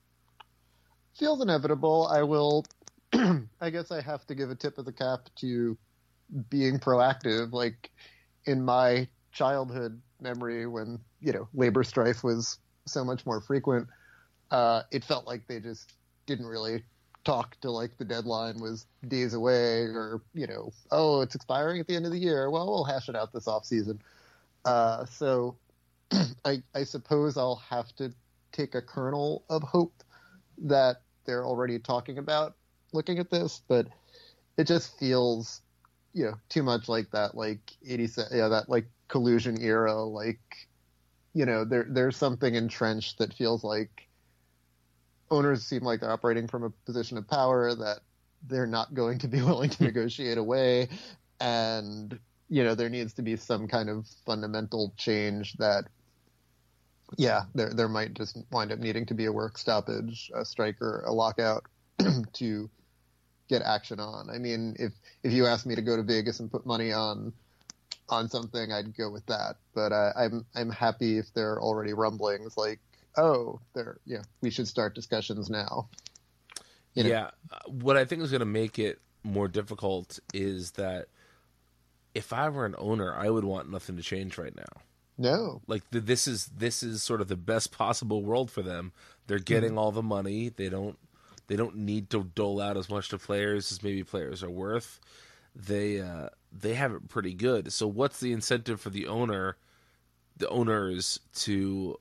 feels inevitable. I will, I guess I have to give a tip of the cap to being proactive. Like in my childhood memory when, you know, labor strife was so much more frequent, uh, it felt like they just didn't really talk till like the deadline was days away, or, you know, oh, it's expiring at the end of the year. Well, we'll hash it out this off season. Uh, so I, I suppose I'll have to take a kernel of hope that they're already talking about looking at this, but it just feels, you know, too much like that, like eighty, yeah, that like collusion era, like, you know, there there's something entrenched that feels like owners seem like they're operating from a position of power that they're not going to be willing to negotiate away, and you know, there needs to be some kind of fundamental change that, yeah, there there might just wind up needing to be a work stoppage, a strike, or a lockout to get action on. I mean, if if you asked me to go to Vegas and put money on on something, I'd go with that. But uh, I'm I'm happy if there are already rumblings like, oh, there, yeah, we should start discussions now. You know? Yeah, what I think is going to make it more difficult is that if I were an owner, I would want nothing to change right now. No. Like the, this is this is sort of the best possible world for them. They're getting Mm-hmm. all the money. They don't they don't need to dole out as much to players as maybe players are worth. They uh, they have it pretty good. So what's the incentive for the owner, the owners to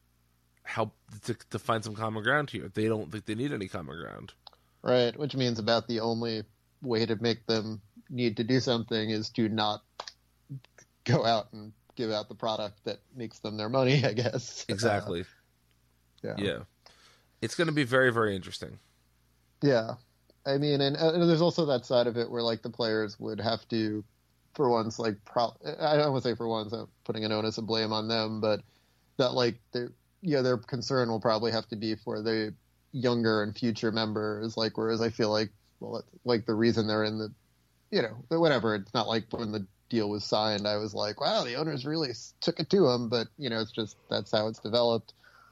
help to, to find some common ground here? They don't think they need any common ground. Right, which means about the only way to make them need to do something is to not go out and give out the product that makes them their money, I guess. Exactly. Uh, yeah. Yeah. It's going to be very, very interesting. Yeah. I mean, and, and there's also that side of it where, like, the players would have to, for once, like, pro- I don't want to say for once, I'm putting an onus of blame on them, but that, like, their, yeah, their concern will probably have to be for the younger and future members, like, whereas I feel like, well, like, the reason they're in the, you know, whatever, it's not like when the deal was signed, I was like, wow, the owners really took it to them, but, you know, it's just, that's how it's developed.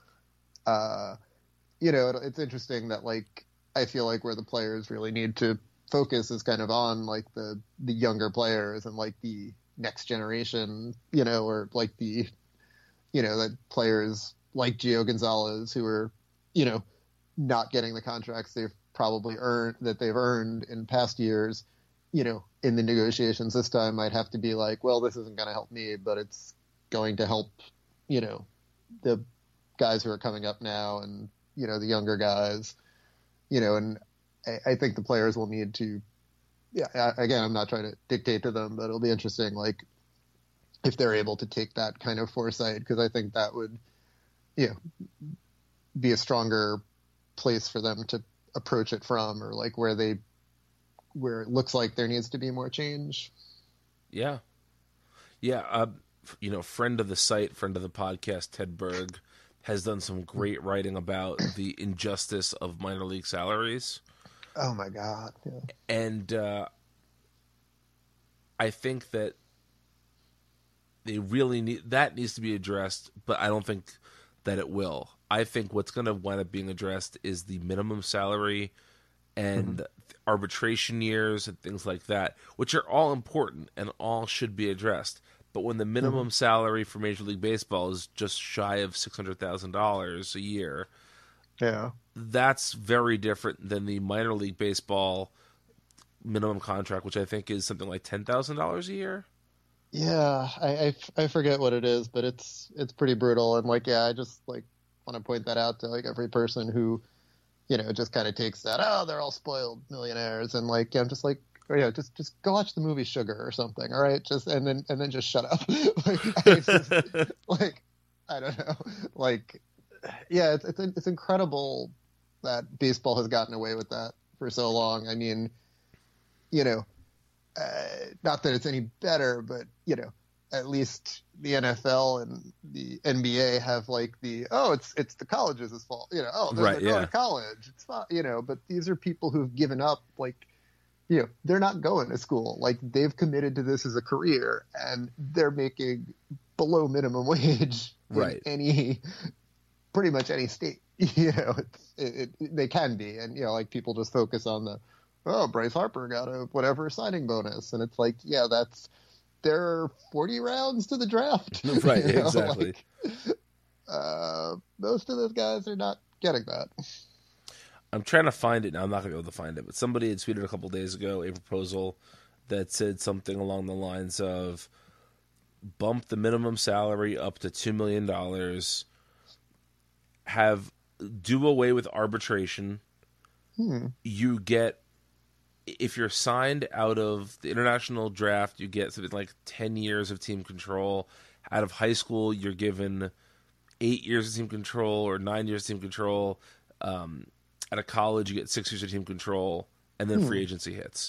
Uh, you know, it, it's interesting that, like, I feel like where the players really need to focus is kind of on, like, the, the younger players and, like, the next generation, you know, or, like, the, you know, that players like Gio Gonzalez who are, you know, not getting the contracts they've probably earned, that they've earned in past years, you know, in the negotiations this time might have to be like, well, this isn't going to help me, but it's going to help, you know, the guys who are coming up now and, you know, the younger guys, you know, and I, I think the players will need to, yeah, I, again, I'm not trying to dictate to them, but it'll be interesting, like, if they're able to take that kind of foresight, because I think that would, you know, be a stronger place for them to approach it from, or like where they, where it looks like there needs to be more change. Yeah. Yeah. Uh, you know, friend of the site, friend of the podcast, Ted Berg, has done some great writing about the injustice of minor league salaries. Oh my God. Yeah. And uh, I think that they really need, that needs to be addressed, but I don't think that it will. I think what's going to wind up being addressed is the minimum salary and mm-hmm. arbitration years and things like that, which are all important and all should be addressed. But when the minimum mm-hmm. salary for Major League Baseball is just shy of six hundred thousand dollars a year, yeah, that's very different than the minor league baseball minimum contract, which I think is something like ten thousand dollars a year. Yeah, I, I, I forget what it is, but it's it's pretty brutal. And like, yeah, I just like want to point that out to like every person who, you know, just kind of takes that, oh, they're all spoiled millionaires, and like, yeah, I'm just like, oh yeah, just just go watch the movie Sugar or something, all right? Just and then and then just shut up. like, I just, like, I don't know, like, yeah, it's it's it's incredible that baseball has gotten away with that for so long. I mean, you know. Uh, not that it's any better, but, you know, at least the N F L and the N B A have like the, oh, it's it's the colleges' fault, you know, oh, they're, right, they're going yeah. to college. It's not, you know, but these are people who've given up, like, you know, they're not going to school. Like, they've committed to this as a career, and they're making below minimum wage right. in any, pretty much any state. You know, it's, it, it, they can be. And, you know, like, people just focus on the, oh, Bryce Harper got a whatever signing bonus. And it's like, yeah, that's, there are forty rounds to the draft. Right, you know? exactly. Like, uh, most of those guys are not getting that. I'm trying to find it now. I'm not going to be able to find it. But somebody had tweeted a couple days ago a proposal that said something along the lines of bump the minimum salary up to two million dollars, have do away with arbitration. Hmm. You get, if you're signed out of the international draft, you get something like ten years of team control. Out of high school, you're given eight years of team control or nine years of team control. Um, out of college, you get six years of team control, and then hmm. free agency hits.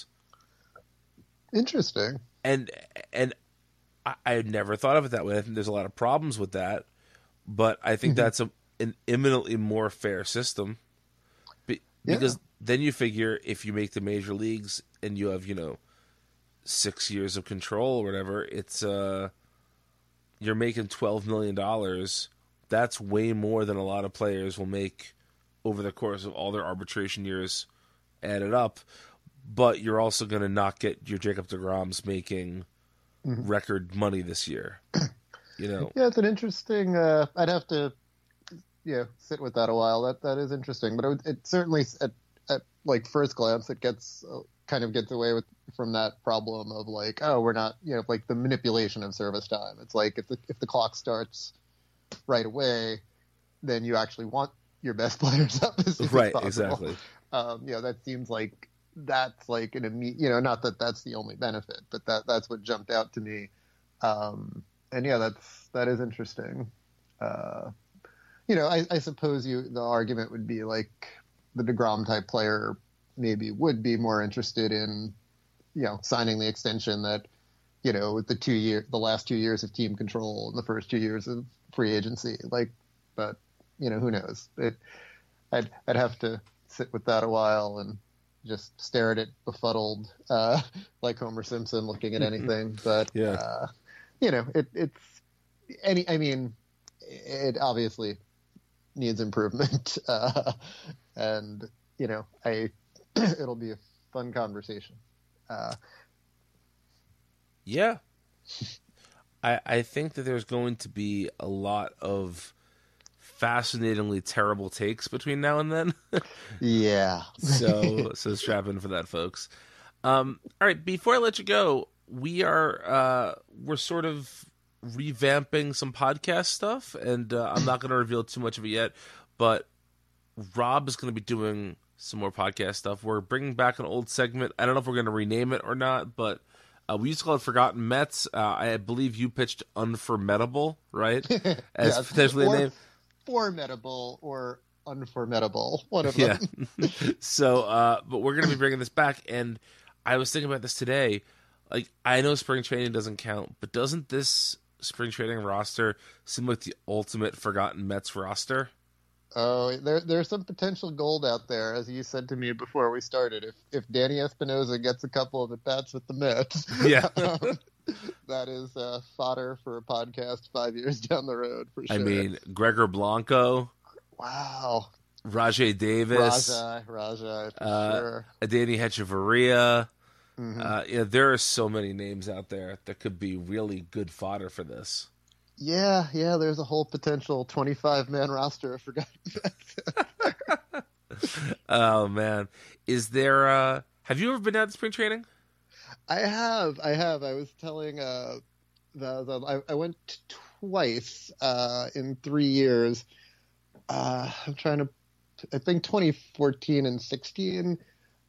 Interesting. And and I, I had never thought of it that way. I think there's a lot of problems with that, but I think mm-hmm. that's a, an eminently more fair system. Be, yeah. Because then you figure if you make the major leagues and you have, you know, six years of control or whatever, it's uh, you're making twelve million dollars. That's way more than a lot of players will make over the course of all their arbitration years added up. But you're also going to not get your Jacob deGroms making mm-hmm. record money this year. You know? Yeah, it's an interesting, uh, I'd have to, you know, sit with that a while. That That is interesting. But it, it certainly, at, at like first glance, it gets uh, kind of gets away with from that problem of like, oh, we're not, you know, like the manipulation of service time. It's like if the if the clock starts right away, then you actually want your best players up as soon right, as possible. Exactly. Um, you know, that seems like that's like an immediate, you know, not that that's the only benefit, but that that's what jumped out to me. Um, and yeah, that's that is interesting. Uh, you know, I, I suppose you the argument would be like the DeGrom type player maybe would be more interested in, you know, signing the extension that, you know, with the two year, the last two years of team control and the first two years of free agency, like, but you know, who knows? It, I'd I'd have to sit with that a while and just stare at it befuddled, uh, like Homer Simpson looking at anything. But yeah, uh, you know, it it's any. I mean, it obviously needs improvement, uh, and you know, I it'll be a fun conversation. Uh, yeah, I I think that there's going to be a lot of fascinatingly terrible takes between now and then. yeah. So so strap in for that, folks. Um, all right, before I let you go, we are uh, we're sort of revamping some podcast stuff, and uh, I'm not going to reveal too much of it yet, but Rob is going to be doing some more podcast stuff. We're bringing back an old segment. I don't know if we're going to rename it or not, but uh, we used to call it Forgotten Mets. Uh, I believe you pitched Unformidable, right? As Yeah, potentially or a name. Formidable or unformidable, one of them. Yeah. so, uh, but we're going to be bringing this back, and I was thinking about this today. Like, I know spring training doesn't count, but doesn't this spring training roster seem like the ultimate Forgotten Mets roster? Oh, there there's some potential gold out there, as you said to me before we started. If if Danny Espinosa gets a couple of at bats with the Mets, Yeah. um, that is uh, fodder for a podcast five years down the road for sure. I mean, Gregor Blanco, wow, Rajay Davis, Rajai, Rajai for uh, sure. Danny Hechavarria. Mhm. Uh, yeah, there are so many names out there that could be really good fodder for this. Yeah, yeah. There's a whole potential twenty-five man roster of Forgotten Mets. Oh man, is there? Uh, have you ever been out to spring training? I have, I have. I was telling uh, the, the I, I went twice uh, in three years. Uh, I'm trying to, I think twenty fourteen and sixteen.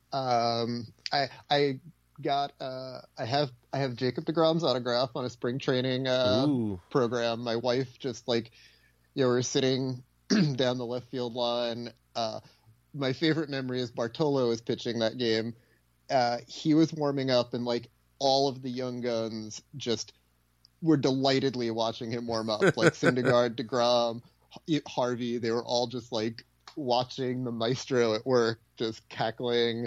Um, I I got uh, I have I have Jacob deGrom's autograph on a spring training uh, Ooh, program. My wife just like, you know, we're sitting down the left field line. Uh, my favorite memory is Bartolo was pitching that game. Uh, he was warming up, and like all of the young guns just were delightedly watching him warm up. Like Syndergaard, DeGrom, Harvey, they were all just like watching the maestro at work, just cackling.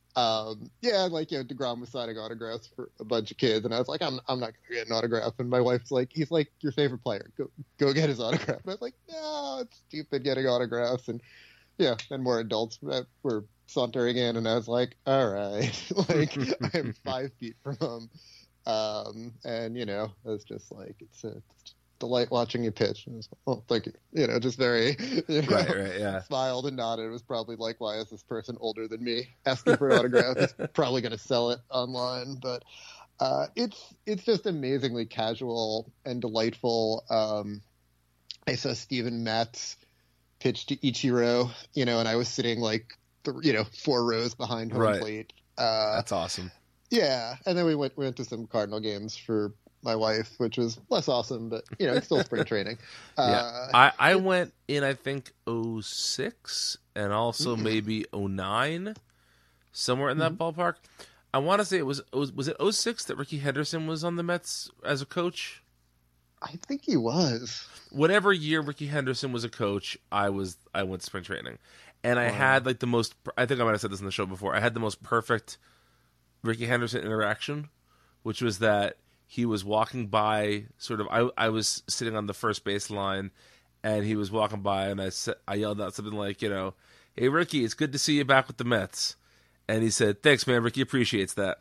Um, yeah, like, you know, DeGrom was signing autographs for a bunch of kids, and I was like, I'm, I'm not gonna get an autograph. And my wife's like, he's like your favorite player. Go, go get his autograph. And I was like, no, it's stupid getting autographs. And yeah, then more adults were sauntering in, and I was like, all right, like I'm five feet from him. Um, and you know, it was just like, it's a delight watching you pitch. And I was like, oh, thank you. You know, just very, you know, right, right, yeah. smiled and nodded. It was probably like, why is this person older than me asking for an autograph? He's probably going to sell it online, but uh, it's it's just amazingly casual and delightful. Um, I saw Steven Matz pitch to Ichiro, you know, and I was sitting like, th- you know, four rows behind home Right. plate. Uh, That's awesome. yeah, and then we went we went to some Cardinal games for my wife, which was less awesome, but you know, it's still spring training. Yeah, Uh, I, I went in, I think, oh six and also Mm. maybe oh nine, somewhere in that ballpark. I want to say it was, it was was it oh six that Ricky Henderson was on the Mets as a coach? I think he was. Whatever year Ricky Henderson was a coach, I was I went to spring training, and I Wow. had like the most. I think I might have said this in the show before. I had the most perfect Ricky Henderson interaction, which was that he was walking by, sort of. I I was sitting on the first base line, and he was walking by, and I said, I yelled out something like, you know, "Hey Ricky, it's good to see you back with the Mets." And he said, "Thanks, man. Ricky appreciates that."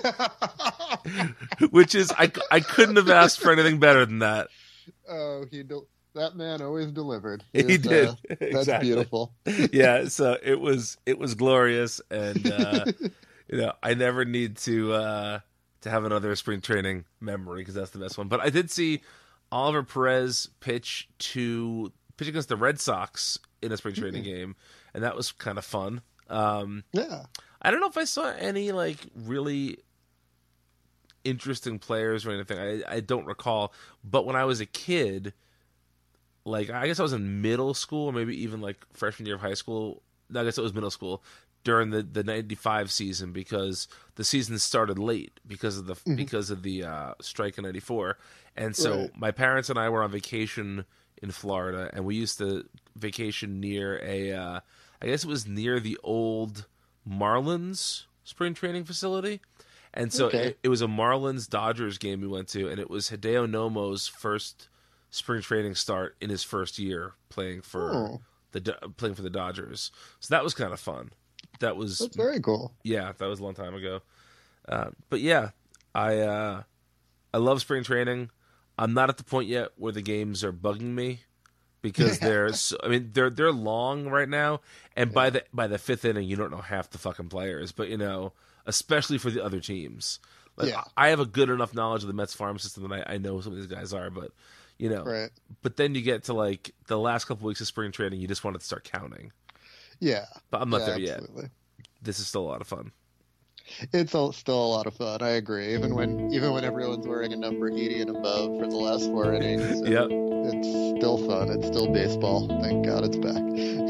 Which is, I, I couldn't have asked for anything better than that. Oh, he del- that man always delivered. He was, did. uh, that's Exactly. beautiful. Yeah, so it was it was glorious, and uh, you know, I never need to uh, to have another spring training memory because that's the best one. But I did see Oliver Perez pitch to pitch against the Red Sox in a spring training game, and that was kind of fun. Um, Yeah. I don't know if I saw any like really interesting players or anything. I, I don't recall. But when I was a kid, like I guess I was in middle school, or maybe even like freshman year of high school. No, I guess it was middle school during the, the ninety-five season, because the season started late because of the because of the uh, strike in ninety-four. And so Right. my parents and I were on vacation in Florida, and we used to vacation near a uh, I guess it was near the old Marlins spring training facility. And so Okay. it, it was a Marlins Dodgers game we went to, and it was Hideo Nomo's first spring training start in his first year playing for Oh. the Do- playing for the Dodgers. So that was kind of fun. That was That's very cool. yeah, that was a long time ago. Uh, but yeah, I uh, I love spring training. I'm not at the point yet where the games are bugging me, because they're so, I mean they're they're long right now, and by the by the fifth inning you don't know half the fucking players. But you know, especially for the other teams, like, Yeah. I have a good enough knowledge of the Mets farm system that I, I know some of these guys are. But you know, Right. but then you get to like the last couple weeks of spring training, you just want to start counting. Yeah. But I'm not yeah, there yet. absolutely. This is still a lot of fun. It's all, still a lot of fun. I agree. Even when even when everyone's wearing a number eighty and above for the last four innings, Yep. it's still fun. It's still baseball. Thank God it's back.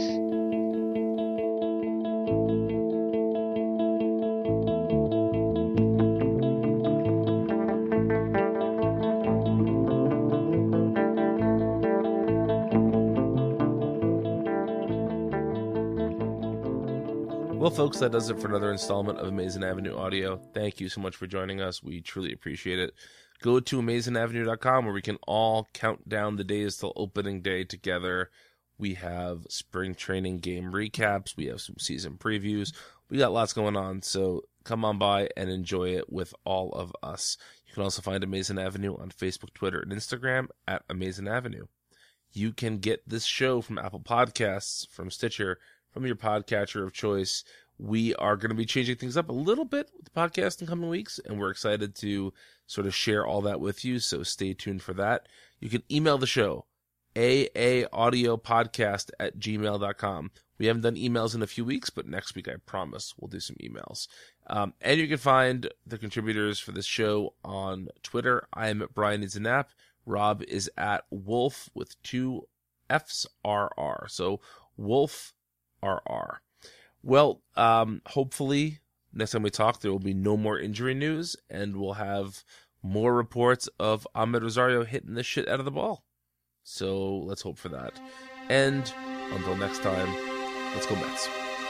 Well, folks, that does it for another installment of Amazing Avenue Audio. Thank you so much for joining us. We truly appreciate it. Go to amazing avenue dot com where we can all count down the days till opening day together. We have spring training game recaps. We have some season previews. We got lots going on, so come on by and enjoy it with all of us. You can also find Amazing Avenue on Facebook, Twitter, and Instagram at Amazing Avenue. You can get this show from Apple Podcasts, from Stitcher, from your podcatcher of choice. We are going to be changing things up a little bit with the podcast in coming weeks, and we're excited to sort of share all that with you, so stay tuned for that. You can email the show, a a audio podcast at gmail dot com. We haven't done emails in a few weeks, but next week, I promise, we'll do some emails. Um, and you can find the contributors for this show on Twitter. I am at Brian Needs a Nap. Rob is at Wolf with two F's, R R. So Wolf R R. Well, um, hopefully next time we talk, there will be no more injury news, and we'll have more reports of Ahmed Rosario hitting the shit out of the ball. So let's hope for that. And until next time, let's go Mets.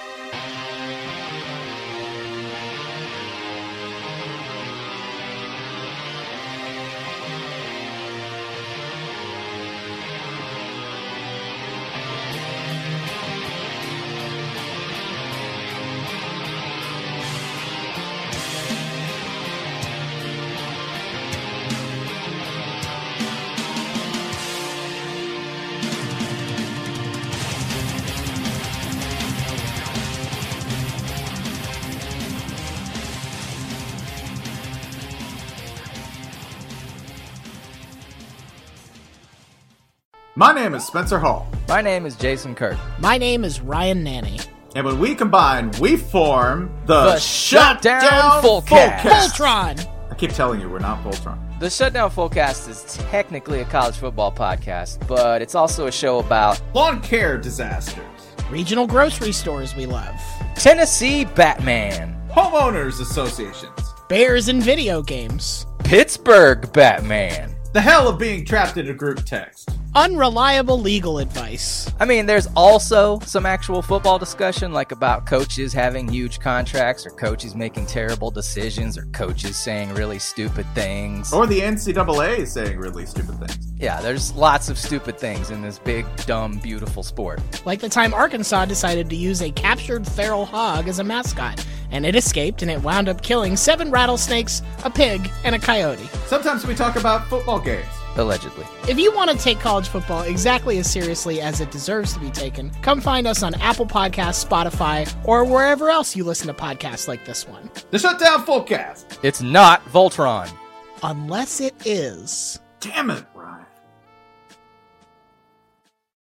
My name is Spencer Hall, My name is Jason Kirk. My name is Ryan Nanny. and when we combine, we form the, The Shutdown Fullcast. Voltron! I keep telling you, we're not Voltron. The Shutdown Fullcast is technically a college football podcast, but it's also a show about Lawn care disasters, Regional grocery stores we love. Tennessee Batman, homeowners associations, Bears and video games. Pittsburgh Batman. the hell of being trapped in a group text. Unreliable legal advice. I mean, there's also some actual football discussion, like about coaches having huge contracts, or coaches making terrible decisions, or coaches saying really stupid things. Or the N C double A saying really stupid things. Yeah, there's lots of stupid things in this big, dumb, beautiful sport. Like the time Arkansas decided to use a captured feral hog as a mascot, and it escaped and it wound up killing seven rattlesnakes, a pig, and a coyote. Sometimes we talk about football games. Allegedly. If you want to take college football exactly as seriously as it deserves to be taken, come find us on Apple Podcasts, Spotify, or wherever else you listen to podcasts like this one. The Shutdown Fullcast. It's not Voltron. Unless it is. Damn it,